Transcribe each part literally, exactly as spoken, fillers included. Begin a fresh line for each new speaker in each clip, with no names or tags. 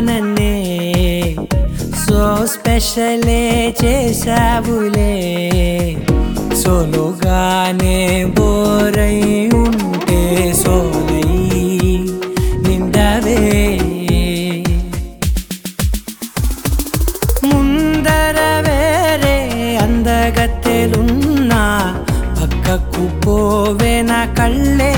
ఉన్నానన్నే so స్పెషలే చేసావులే సోలోగానే బోరై ఉంటే సోలై నిండవే ముందర వేరే అందగత్తెలున్నా పక్కకు పోవే నా కళ్ళే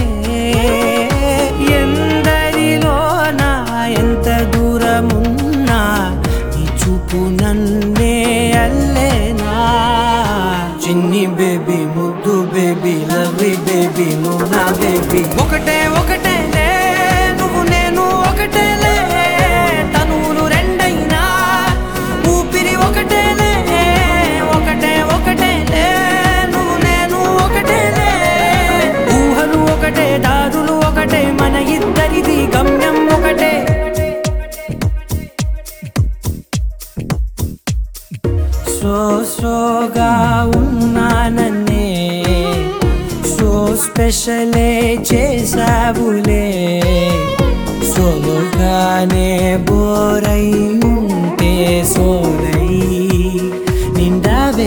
ఎందరిలోనా ఎంత దూరమున్నా నీ చూపు నన్నే అల్లేనా చిన్ని బేబీ ముద్దు బేబీ లవ్లీ బేబీ నువ్వు నా బేబీ ఒకటే ఒకటే లే నువ్వు నేను ఒకటే లే తనువులు రెండైనా ఊపిరి ఒకటే లే ఒకటే ఒకటే లే నువ్వు నేను ఒకటే లే ఊహలు ఒకటే దారులు ఒకటే మన ఇద్దరిది గమ్యం ఒకటే సో సోగా ఉన్నానన్నే సో స్పెషలే చేసావులే సోలోగానే బోరై ఉంటే సోలై నిండవే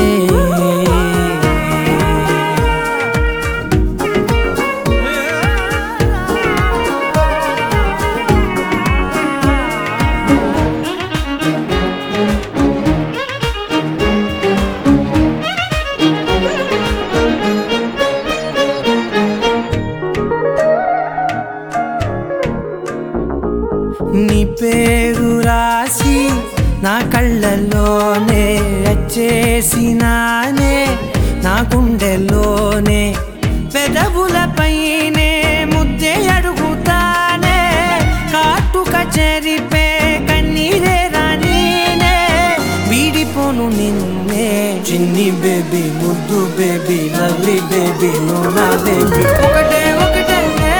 నీ పేరు రాసి నా కళ్ళల్లోనే వచ్చేసినానే నా గుండెల్లోనే పెదవులపైనే ముద్దే అడుగుతానే కాటుక చెరిపే కన్నీరే రానీనే వీడిపోను నిన్నే చిన్ని బేబీ ముద్దు బేబీ లవ్లీ బేబీ నువ్వు నా బేబీ ఒకటే ఒకటే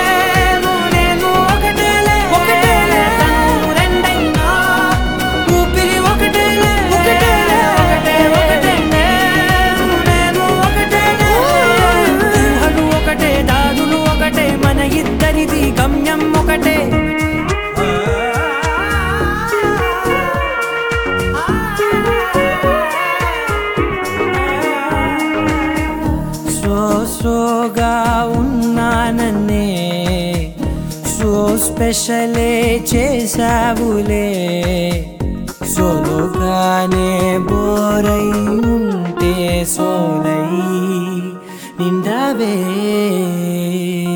ఇద్దరిది గమ్యం ఒకటే సో సోగా ఉన్నానన్నే సో స్పెషలే చేసావులే సోలోగానే బోరై ఉంటే సోలై నిండవే